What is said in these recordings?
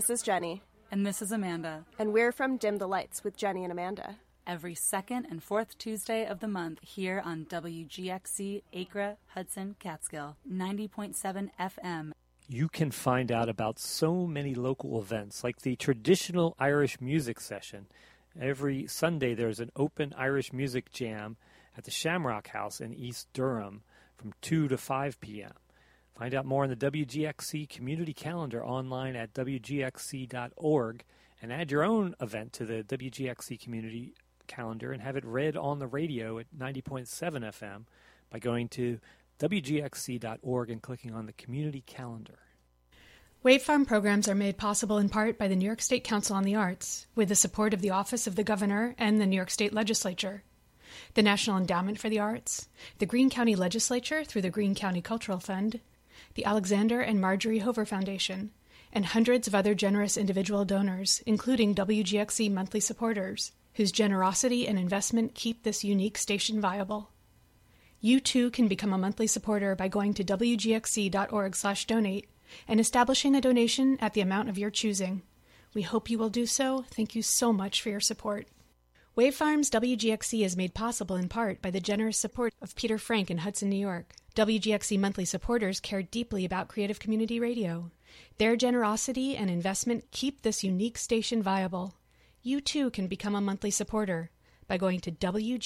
This is Jenny. And this is Amanda. And we're from Dim the Lights with Jenny and Amanda. Every second and fourth Tuesday of the month here on WGXC, Acra, Hudson, Catskill, 90.7 FM. You can find out about so many local events, like the traditional Irish music session. Every Sunday there's an open Irish music jam at the Shamrock House in East Durham from 2 to 5 p.m. Find out more on the WGXC community calendar online at WGXC.org and add your own event to the WGXC community calendar and have it read on the radio at 90.7 FM by going to WGXC.org and clicking on the community calendar. Wave Farm programs are made possible in part by the New York State Council on the Arts, with the support of the Office of the Governor and the New York State Legislature, the National Endowment for the Arts, the Greene County Legislature through the Greene County Cultural Fund, the Alexander and Marjorie Hover Foundation, and hundreds of other generous individual donors, including WGXC monthly supporters, whose generosity and investment keep this unique station viable. You too can become a monthly supporter by going to WGXC.org/donate and establishing a donation at the amount of your choosing. We hope you will do so. Thank you so much for your support. Wave Farms WGXC is made possible in part by the generous support of Peter Frank in Hudson, New York. WGXC monthly supporters care deeply about creative community radio. Their generosity and investment keep this unique station viable. You too can become a monthly supporter by going to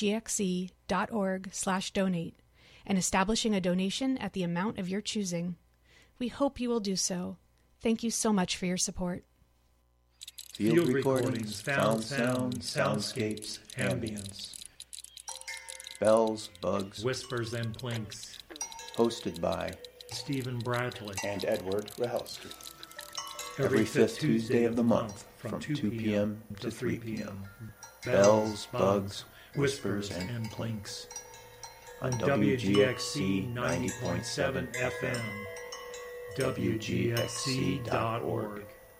WGXC.org/donate and establishing a donation at the amount of your choosing. We hope you will do so. Thank you so much for your support. Field recordings, found sound, soundscapes, ambience. Bells, bugs, whispers, and plinks. Hosted by Stephen Bradley and Edward Rahelski. Every fifth Tuesday of the month from 2 p.m. to 3 p.m. Bells, bugs, whispers, and plinks. On WGXC 90.7 FM. WGXC.org.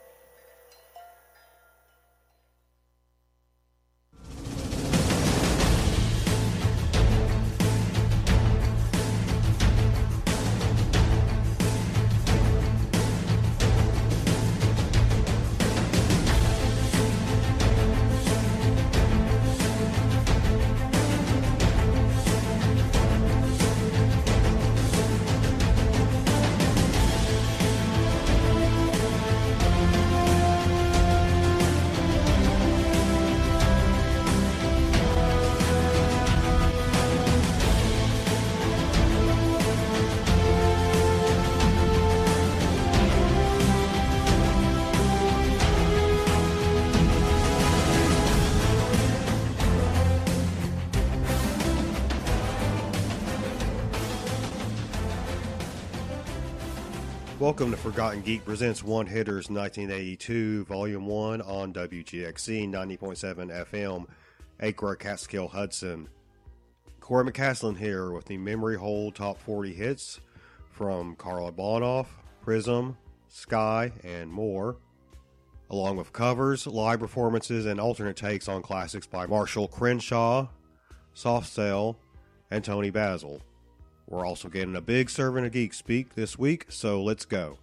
Welcome to Forgotten Geek Presents One Hitters 1982, Volume 1 on WGXC 90.7 FM, Acra, Catskill, Hudson. Corey McCaslin here with the Memory Hole Top 40 Hits from Carla Bonoff, Prism, Sky, and more, along with covers, live performances, and alternate takes on classics by Marshall Crenshaw, Soft Cell, and Tony Basil. We're also getting a big serving of Geek Speak this week, so let's go.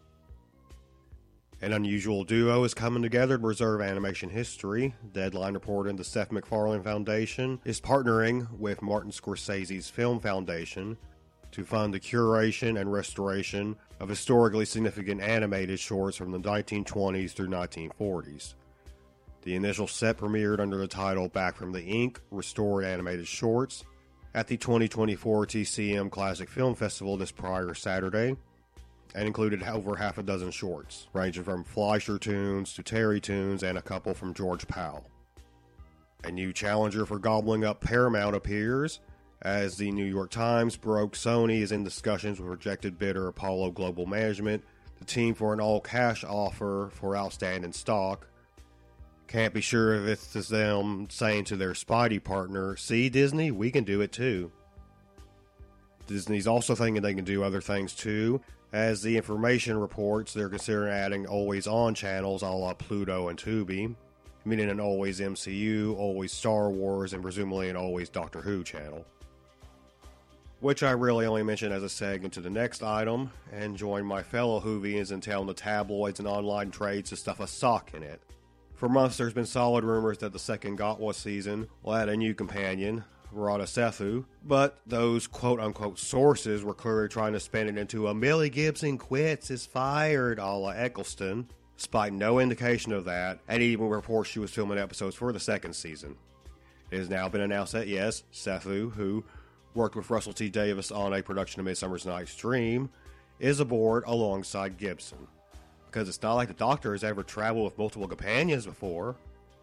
An unusual duo is coming together to preserve animation history. Deadline reported the Seth MacFarlane Foundation is partnering with Martin Scorsese's Film Foundation to fund the curation and restoration of historically significant animated shorts from the 1920s through 1940s. The initial set premiered under the title Back from the Ink, Restored Animated Shorts, at the 2024 TCM Classic Film Festival this prior Saturday, and included over half a dozen shorts, ranging from Fleischer tunes to Terry tunes and a couple from George Powell. A new challenger for gobbling up Paramount appears, as the New York Times broke Sony is in discussions with rejected bidder Apollo Global Management, the team for an all-cash offer for outstanding stock. Can't be sure if it's them saying to their Spidey partner, "See, Disney, we can do it too." Disney's also thinking they can do other things too, as the information reports they're considering adding always-on channels a la Pluto and Tubi, meaning an always MCU, always Star Wars, and presumably an always Doctor Who channel. which I really only mention as a seg into the next item, and join my fellow Whovians in telling the tabloids and online trades to stuff a sock in it. For months there's been solid rumors that the second Gatwa season will add a new companion, Radha Sethu, but those quote-unquote sources were clearly trying to spin it into a Millie Gibson quits, is fired, a la Eccleston, despite no indication of that, and even reports she was filming episodes for the second season. It has now been announced that yes, Sethu, who worked with Russell T. Davis on a production of Midsummer's Night's Dream, is aboard alongside Gibson. Because it's not like the Doctor has ever traveled with multiple companions before.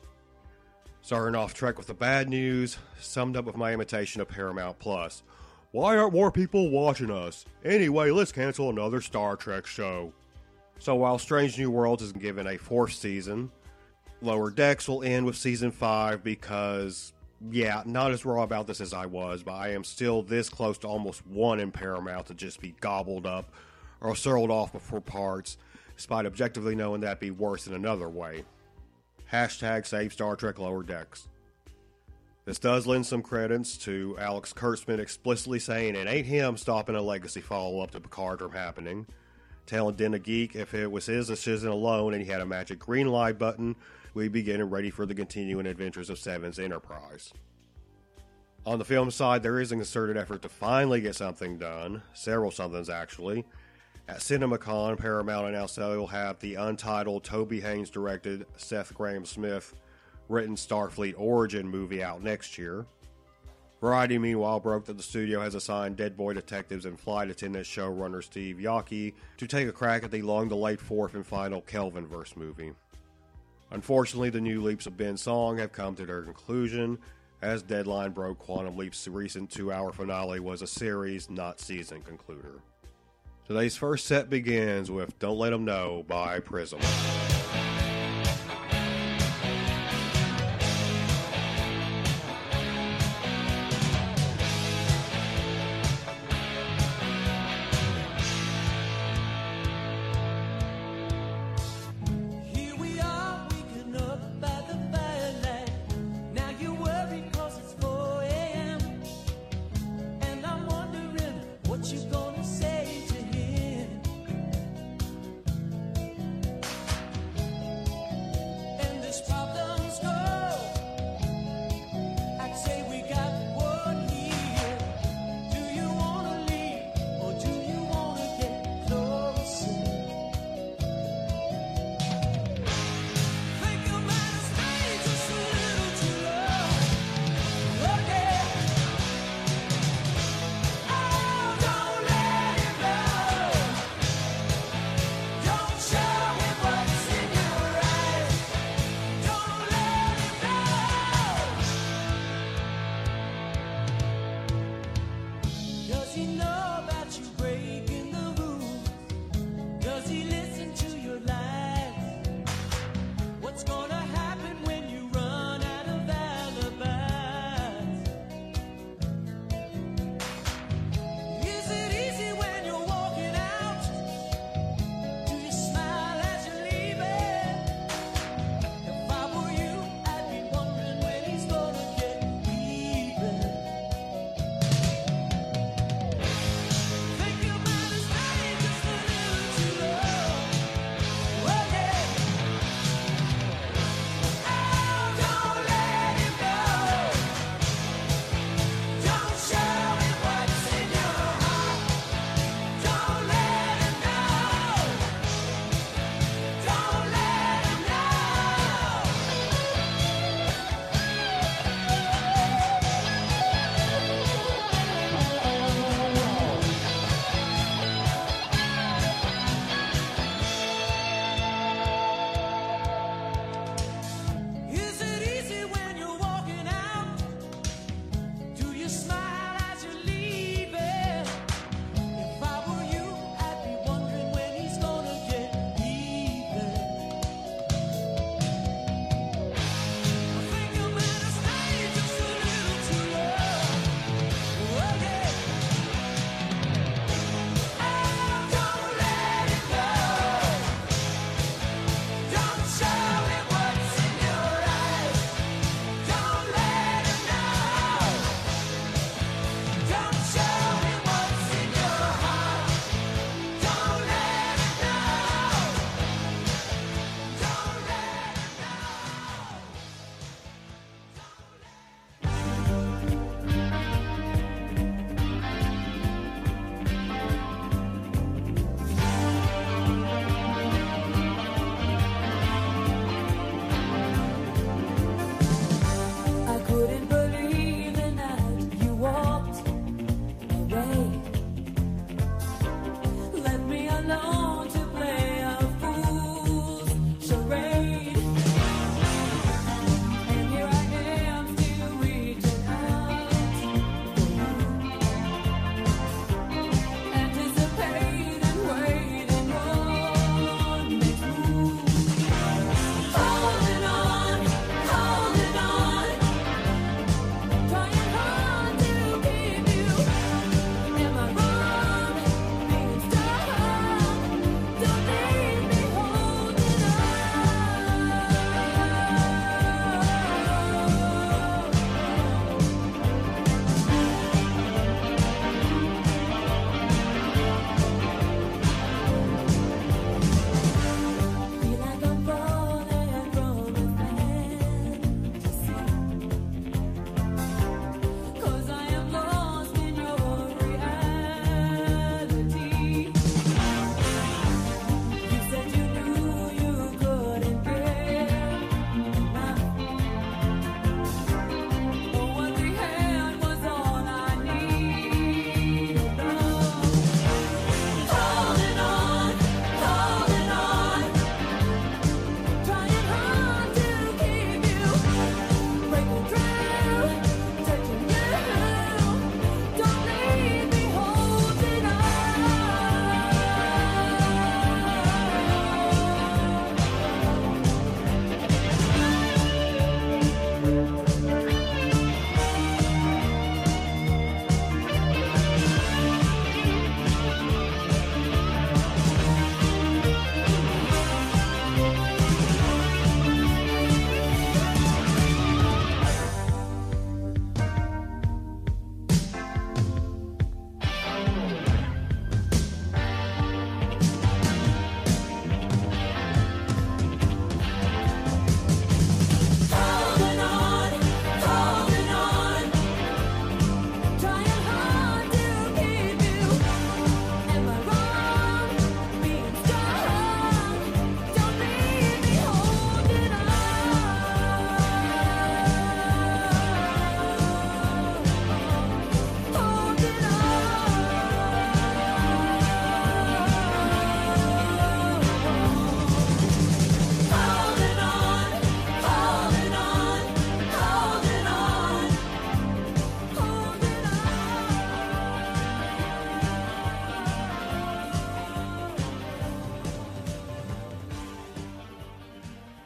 Starting off track with the bad news, summed up with my imitation of Paramount Plus. Why aren't more people watching us? Anyway, let's cancel another Star Trek show. So while Strange New Worlds is given a 4th season, Lower Decks will end with Season 5 because, yeah, not as raw about this as I was, but I am still this close to almost wanting Paramount to just be gobbled up or sold off before parts, despite objectively knowing that'd be worse in another way. Hashtag save Star Trek Lower Decks. This does lend some credence to Alex Kurtzman explicitly saying it ain't him stopping a legacy follow-up to Picard from happening, telling Den of Geek if it was his decision alone and he had a magic green light button, we'd be getting ready for the continuing adventures of Seven's Enterprise. On the film side, there is a concerted effort to finally get something done, several somethings actually. At CinemaCon, Paramount announced they will have the untitled Toby Haynes directed, Seth Grahame-Smith written Starfleet Origin movie out next year. Variety, meanwhile, broke that the studio has assigned Dead Boy Detectives and flight attendant showrunner Steve Yockey to take a crack at the long-delayed 4th and final Kelvinverse movie. Unfortunately, the new leaps of Ben Song have come to their conclusion, as Deadline broke Quantum Leap's recent 2-hour finale was a series, not season concluder. Today's first set begins with Don't Let 'Em Know by Prism.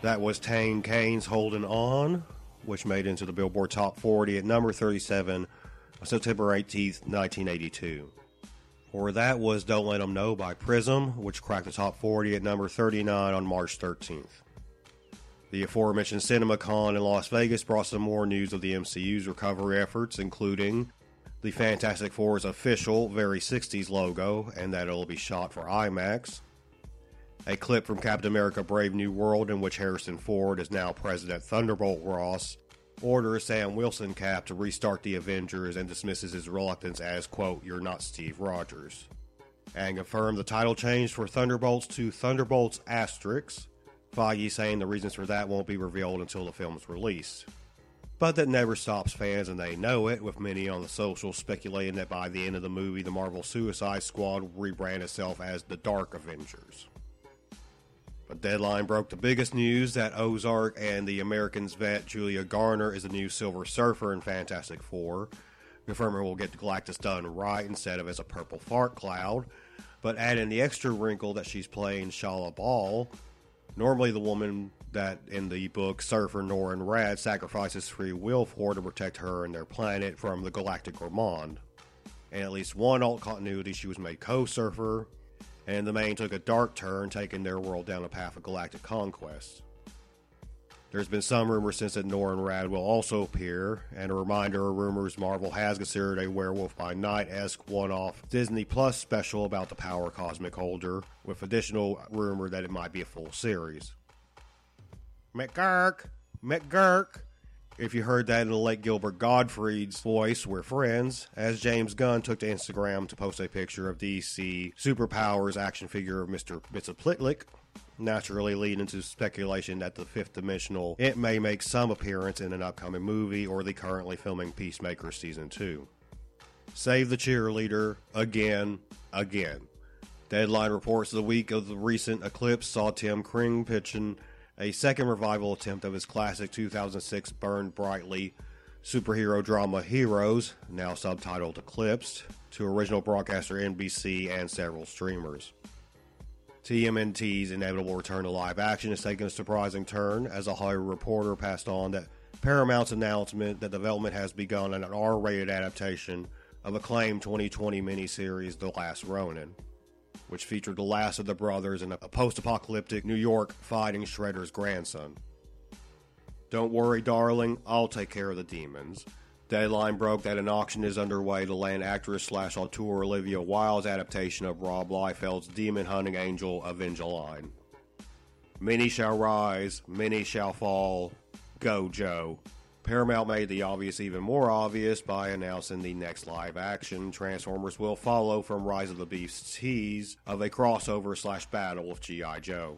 That was Tane Kane's Holding On, which made into the Billboard Top 40 at number 37 on September 18th, 1982. Or that was Don't Let 'Em Know by Prism, which cracked the Top 40 at number 39 on March 13th. The aforementioned CinemaCon in Las Vegas brought some more news of the MCU's recovery efforts, including the Fantastic Four's official Very 60s logo, and that it'll be shot for IMAX. A clip from Captain America Brave New World in which Harrison Ford is now President Thunderbolt Ross orders Sam Wilson Cap to restart the Avengers and dismisses his reluctance as, quote, "You're not Steve Rogers." And confirmed the title change for Thunderbolts to Thunderbolts Asterix, Feige saying the reasons for that won't be revealed until the film's released. But that never stops fans, and they know it, with many on the socials speculating that by the end of the movie, the Marvel Suicide Squad will rebrand itself as the Dark Avengers. But Deadline broke the biggest news that Ozark and the Americans vet Julia Garner is the new Silver Surfer in Fantastic Four, confirming we'll get Galactus done right instead of as a purple fart cloud, but adding the extra wrinkle that she's playing Shala Ball, normally the woman that in the book Surfer Norrin Radd sacrifices free will for to protect her and their planet from the Galactic Gourmand. In at least one alt continuity, she was made co-surfer, and the main took a dark turn, taking their world down a path of galactic conquest. There's been some rumors since that Norrin Radd will also appear, and a reminder of rumors Marvel has considered a Werewolf by Night-esque one-off Disney Plus special about the Power Cosmic Holder, with additional rumor that it might be a full series. McGurk! If you heard that in the late Gilbert Gottfried's voice, we're friends, as James Gunn took to Instagram to post a picture of DC Superpowers action figure of Mr. Mxyzptlk, naturally leading to speculation that the fifth dimensional it may make some appearance in an upcoming movie or the currently filming Peacemaker Season 2. Save the cheerleader, again. Deadline reports the week of the recent eclipse saw Tim Kring pitching a second revival attempt of his classic 2006 Burn Brightly superhero drama Heroes, now subtitled Eclipsed, to original broadcaster NBC and several streamers. TMNT's inevitable return to live action has taken a surprising turn, as a Hollywood Reporter passed on that Paramount's announcement that development has begun on an R-rated adaptation of acclaimed 2020 miniseries The Last Ronin, which featured the last of the brothers in a post-apocalyptic New York fighting Shredder's grandson. Don't worry, darling, I'll take care of the demons. Deadline broke that an auction is underway to land actress/auteur Olivia Wilde's adaptation of Rob Liefeld's demon-hunting angel Evangeline. Many shall rise, many shall fall. Go, Joe. Paramount made the obvious even more obvious by announcing the next live-action Transformers will follow from Rise of the Beast's tease of a crossover/battle with G.I. Joe.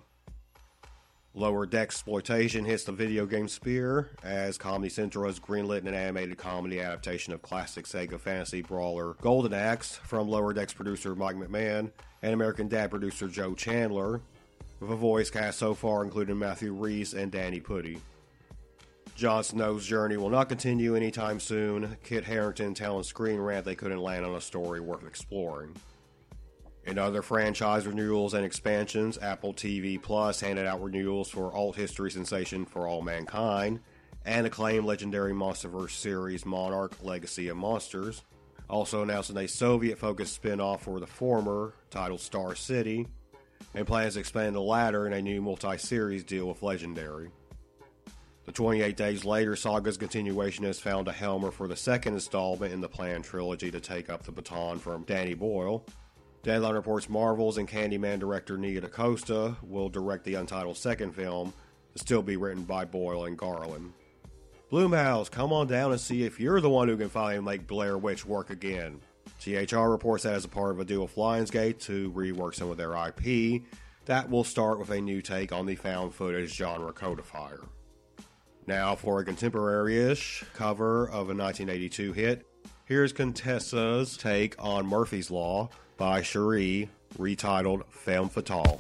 Lower Deck exploitation hits the video game sphere, as Comedy Central has greenlit an animated comedy adaptation of classic Sega fantasy brawler Golden Axe from Lower Deck's producer Mike McMahon and American Dad producer Joe Chandler, with a voice cast so far including Matthew Rhys and Danny Pudi. Jon Snow's journey will not continue anytime soon. Kit Harington telling Screen Rant they couldn't land on a story worth exploring. In other franchise renewals and expansions, Apple TV Plus handed out renewals for alt history sensation For All Mankind and acclaimed legendary MonsterVerse series Monarch: Legacy of Monsters, also announcing a Soviet-focused spin-off for the former, titled Star City, and plans to expand the latter in a new multi-series deal with Legendary. The 28 Days Later saga's continuation has found a helmer for the second installment in the planned trilogy to take up the baton from Danny Boyle. Deadline reports Marvel's and Candyman director Nia DaCosta will direct the untitled second film, to still be written by Boyle and Garland. Blumhouse, come on down and see if you're the one who can finally make Blair Witch work again. THR reports that as a part of a deal with Lionsgate to rework some of their IP, that will start with a new take on the found footage genre codifier. Now for a contemporary-ish cover of a 1982 hit, here's Contessa's take on Murphy's Law by Cherie, retitled Femme Fatale.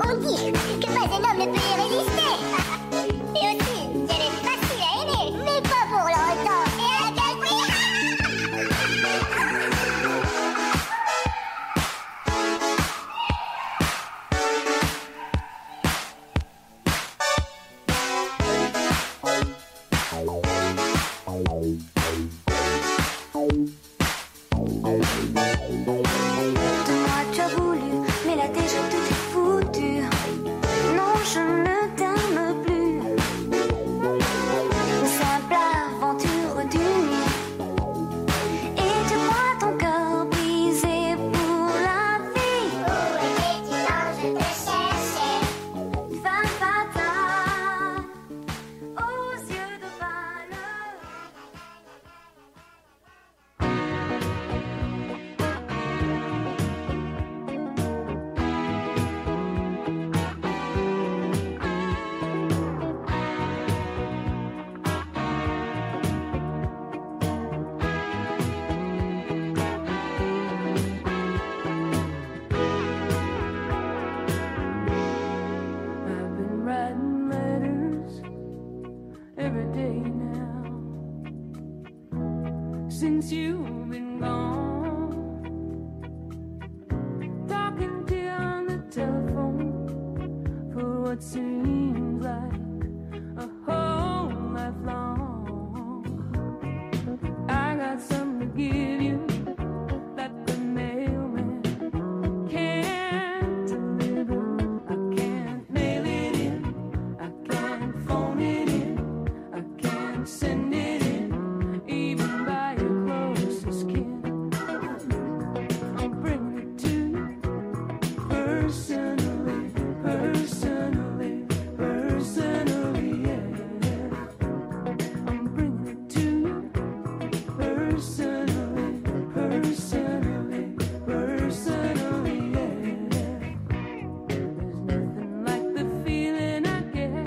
On dit que pas un homme ne peut y résister. Et aussi, qu'elle est facile à aimer, mais pas pour longtemps. Et à quel prix? Since you've been gone, talking to you on the telephone for what seems like a whole life long. I got something to give you that the mailman can't deliver. I can't mail it in, I can't phone it in, I can't send it in, even by your closest kin. I'm bringing it to you personally, personally, personally, yeah. I'm bringing it to you personally, personally, personally, yeah. There's nothing like the feeling I get,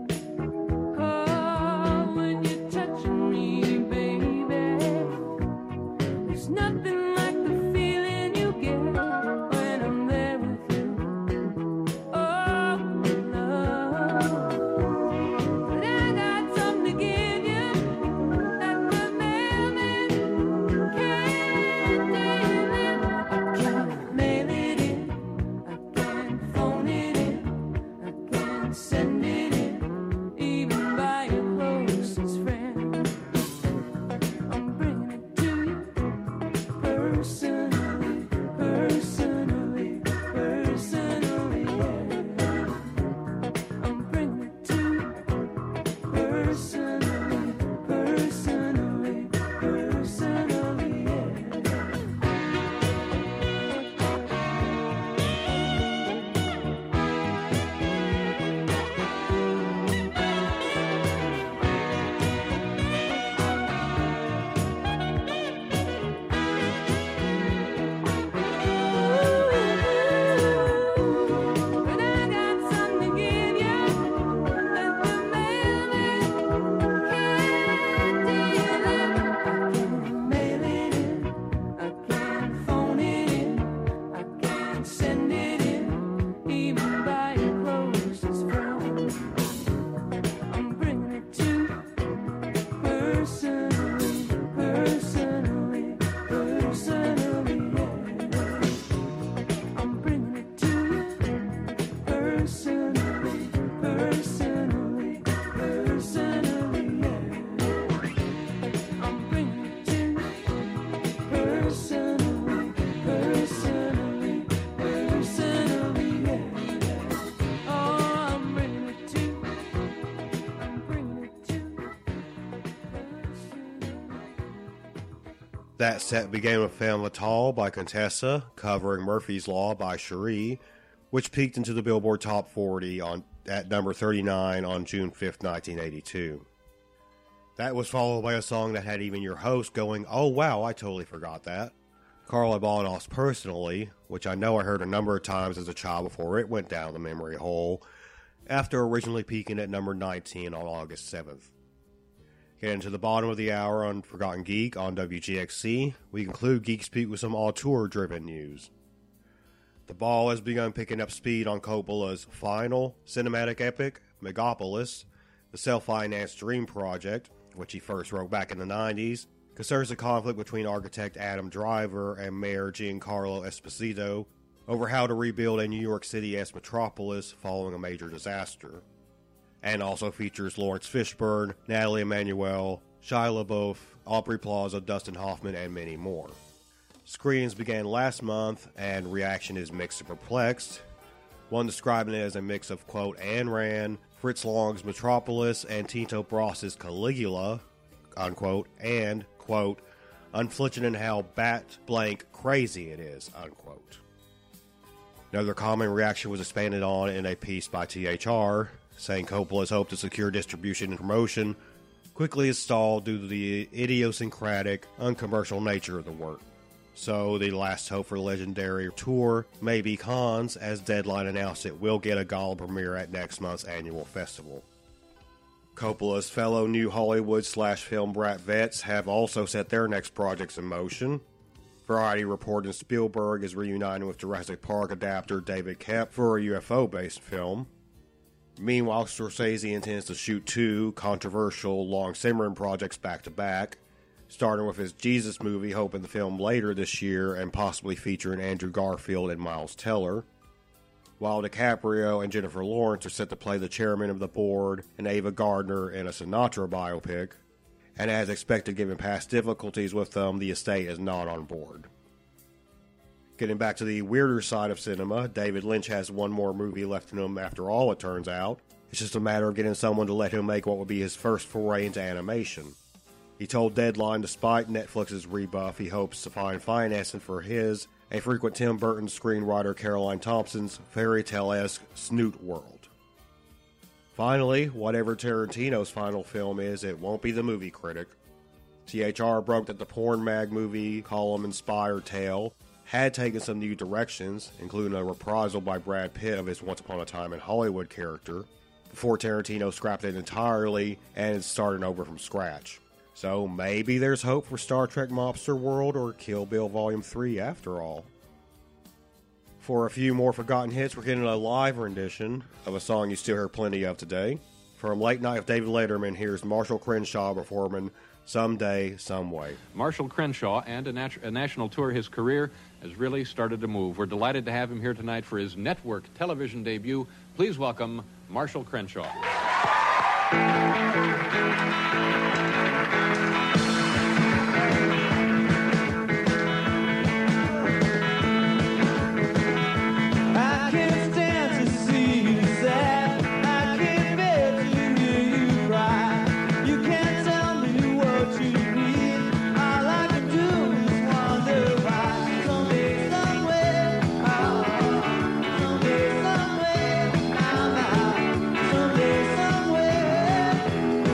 oh, when you're touching me, baby. There's nothing like the feeling you get when I'm there with you. Oh, love. But I got something to give you that the mailman can't deliver. I can't mail it in, I can't phone it in, I can't send it in, even by your closest friend. I'm bringing it to you personally, personally, personally, yeah. I'm bringing it to you personally, personally, personally, yeah. But I got something to give you that the mailman can't deliver. I can't mail it in, I can't phone it in, I can't send it in, even by your closest friend. I'm bringing it to you personally, personally, personally, yeah. I'm bringing it to you personally, personally, personally, yeah. I'm bringing it to you personally, personally, personally, yeah. Oh, I'm bringing it to you, I'm bringing it to you personally. That set began with Femme Fatale by Contessa, covering Murphy's Law by Cherie, which peaked into the Billboard Top 40 at number 39 on June 5th, 1982. That was followed by a song that had even your host going, "Oh wow, I totally forgot that." Carla Bonoff's Personally, which I know I heard a number of times as a child before it went down the memory hole, after originally peaking at number 19 on August 7th. Getting to the bottom of the hour on Forgotten Geek on WGXC, we conclude Geek Speak with some auteur-driven news. The ball has begun picking up speed on Coppola's final cinematic epic, Megapolis. The self-financed dream project, which he first wrote back in the 90s, concerns the conflict between architect Adam Driver and Mayor Giancarlo Esposito over how to rebuild a New York City-esque metropolis following a major disaster. And also features Lawrence Fishburne, Natalie Emmanuel, Shia LaBeouf, Aubrey Plaza, Dustin Hoffman, and many more. Screenings began last month, and reaction is mixed and perplexed. One describing it as a mix of, quote, Ayn Rand, Fritz Lang's Metropolis, and Tito Bros's Caligula, unquote, and, quote, unflinching in how bat-blank crazy it is, unquote. Another common reaction was expanded on in a piece by THR, saying Coppola's hope to secure distribution and promotion quickly is stalled due to the idiosyncratic, uncommercial nature of the work. So, the last hope for the legendary tour may be Cannes, as Deadline announced it will get a gala premiere at next month's annual festival. Coppola's fellow New Hollywood/film brat vets have also set their next projects in motion. Variety reported Spielberg is reuniting with Jurassic Park adapter David Koepp for a UFO-based film. Meanwhile, Scorsese intends to shoot two controversial, long-simmering projects back-to-back, starting with his Jesus movie, hoping the film later this year and possibly featuring Andrew Garfield and Miles Teller, while DiCaprio and Jennifer Lawrence are set to play the chairman of the board and Ava Gardner in a Sinatra biopic, and as expected given past difficulties with them, the estate is not on board. Getting back to the weirder side of cinema, David Lynch has one more movie left in him after all, it turns out. It's just a matter of getting someone to let him make what would be his first foray into animation. He told Deadline despite Netflix's rebuff, he hopes to find financing for his, a frequent Tim Burton screenwriter Caroline Thompson's fairy tale-esque Snoot World. Finally, whatever Tarantino's final film is, it won't be The Movie Critic. THR broke that the porn mag movie column-inspired tale had taken some new directions, including a reprisal by Brad Pitt of his Once Upon a Time in Hollywood character, before Tarantino scrapped it entirely and started over from scratch. So maybe there's hope for Star Trek Mobster World or Kill Bill Volume 3 after all. For a few more forgotten hits, we're getting a live rendition of a song you still hear plenty of today. From Late Night with David Letterman, here's Marshall Crenshaw performing Someday, Someway. Marshall Crenshaw and a national tour, his career has really started to move. We're delighted to have him here tonight for his network television debut. Please welcome Marshall Crenshaw. Someday, somewhere.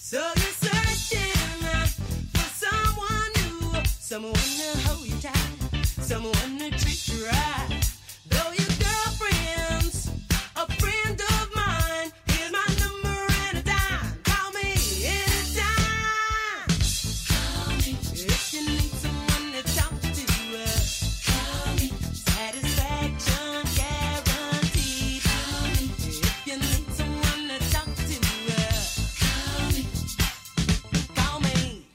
So you're searching for someone new, someone to hold you tight, someone to treat you right. Though your girlfriend's a friend of mine, here's my number and a dime. Call me anytime. Call me if you need someone to talk to. Call me satisfaction guaranteed. Call me if you need someone to talk to. Call me. Call me.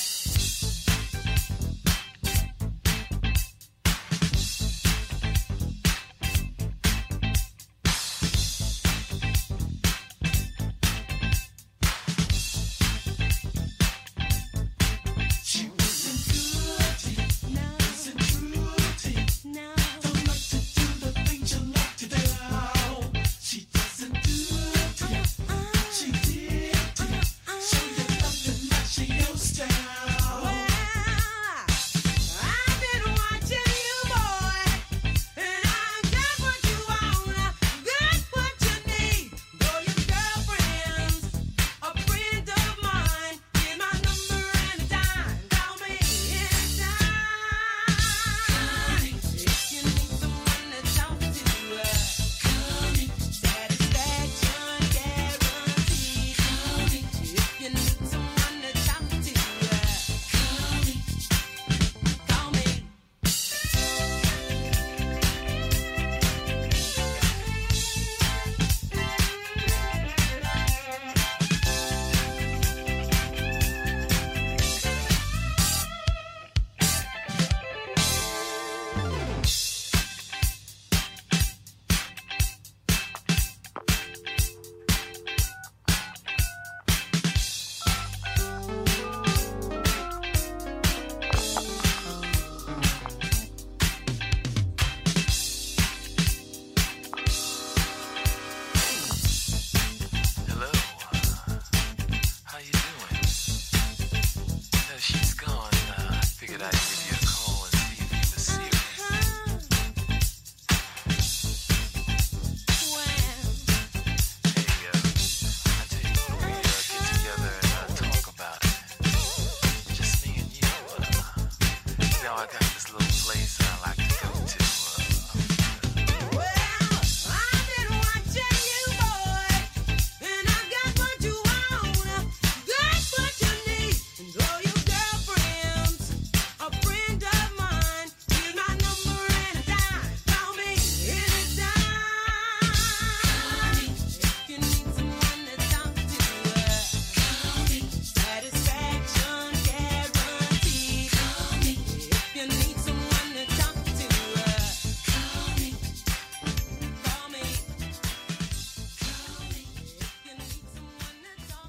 She wasn't good, no, wasn't true, no. Don't like to do the things you like to do. She doesn't do it, she did. Show you nothing like she used to. Well, I've been watching you, boy, and I got what you want, got what you need. Though your girlfriend's a friend of mine, here's my number and a dime. Call me anytime. If you need someone to talk to, call me. Satisfaction guaranteed. Call me. If you need someone to talk to, call me. Call me. Hello. How you doing? No, she's gone. I figured I'd give you a call and see if you were serious. Hey, I tell you what, we get together and talk about it. Just me and you. You know, I got this little place I like to go to. Well, I've been watching you, boy, and I got what you want, got what you need. And though your girlfriend's a friend of mine, here's my number and a dime. Call me anytime. If you need someone to talk to, call me. Satisfaction guaranteed. Call me. If you need someone to talk to, call me. Call me. Call me. If you need someone to talk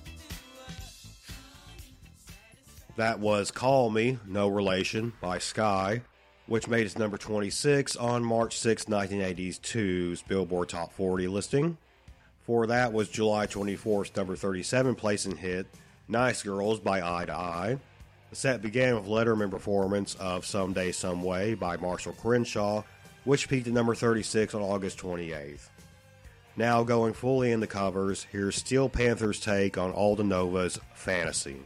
to, That was Call Me, No Relation by Sky, which made its number 26 on March 6, 1982's Billboard Top 40 listing. For that was July 24th's number 37 placing hit, Nice Girls by Eye to Eye. The set began with Letterman performance of Someday Some Way by Marshall Crenshaw, which peaked at number 36 on August 28th. Now going fully into covers, here's Steel Panther's take on Aldo Nova's Fantasy.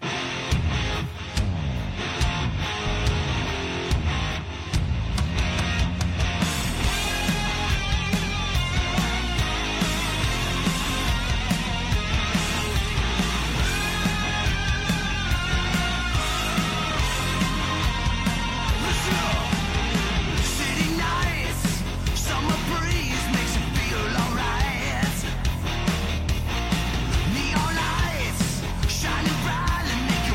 City nights, summer breeze makes you feel alright. Neon lights shining bright and make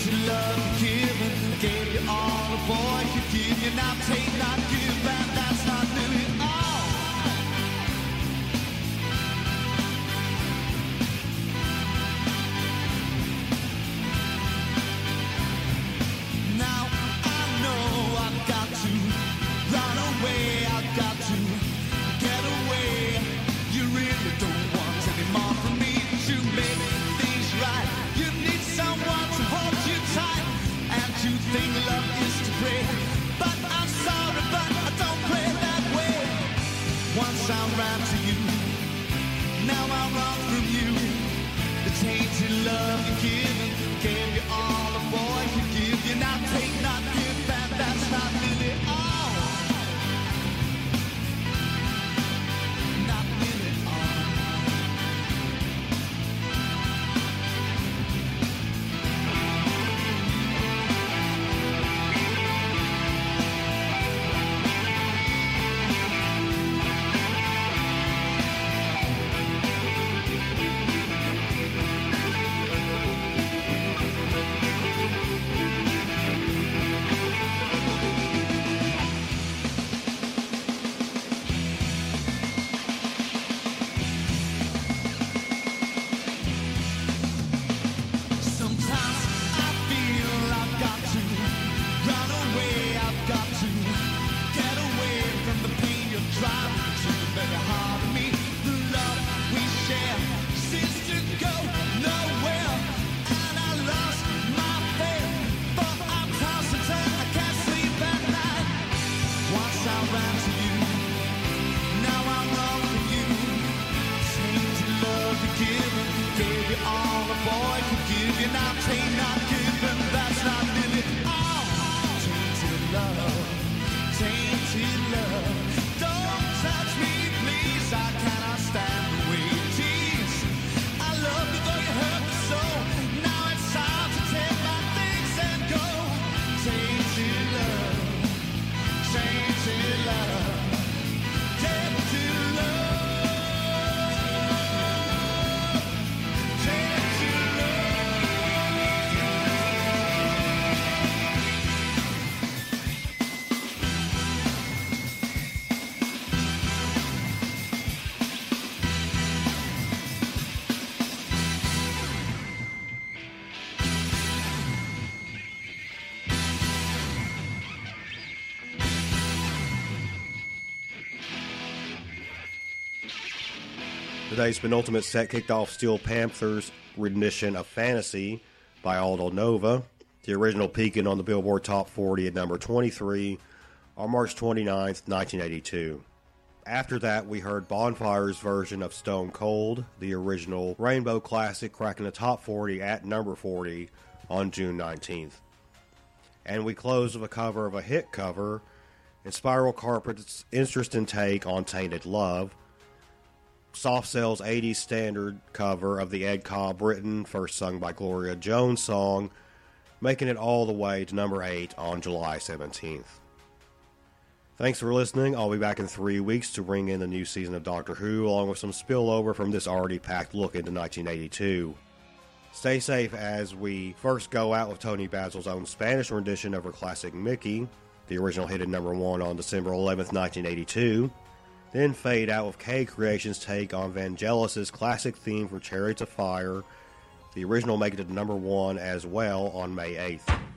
Tainted love given, gave you all a boy could give you. Now take, not give, and that's not living all. Now I know I've got to run away, I've got to get away. You really don't want any more from me to make things right. You need someone to hold you tight, and to think love is to pray. But I'm sorry, but I don't play that way. Once I ran to you, now I run from you. The tainted love you gave you all a boy could give you. Now take, not give, and that's not really all. Not really all. Sometimes I feel I've got to run away, I've got to get away from the pain you're driving to the very heart of me. The love we share seems to go nowhere, and I lost my faith, for I'm tossed and turned, I can't sleep at night. Once I ran to you, now I run from you. Tainted love you gave you all a boy could give you. Now take, not give, and that's not really all. Tainted love, don't touch me, please. I cannot stand the way it is. I love you though you hurt me so. Now it's time to take my things and go. Tainted love, tainted love, tainted love, tainted Today's penultimate set kicked off Steel Panther's rendition of Fantasy by Aldo Nova, the original peaking on the Billboard Top 40 at number 23 on March 29th, 1982. After that, we heard Bonfire's version of Stone Cold, the original Rainbow classic, cracking the Top 40 at number 40 on June 19th. And we closed with a cover of a hit cover in Spiral Carpet's interesting take on Tainted Love, Soft Cell's 80s standard cover of the Ed Cobb written, first sung by Gloria Jones song, making it all the way to number 8 on July 17th. Thanks for listening. I'll be back in 3 weeks to bring in the new season of Doctor Who, along with some spillover from this already packed look into 1982. Stay safe as we first go out with Tony Basil's own Spanish rendition of her classic Mickey, the original hit at number 1 on December 11th, 1982. Then fade out with K Creation's take on Vangelis' classic theme for Chariots of Fire, the original making it to number 1 as well on May 8th.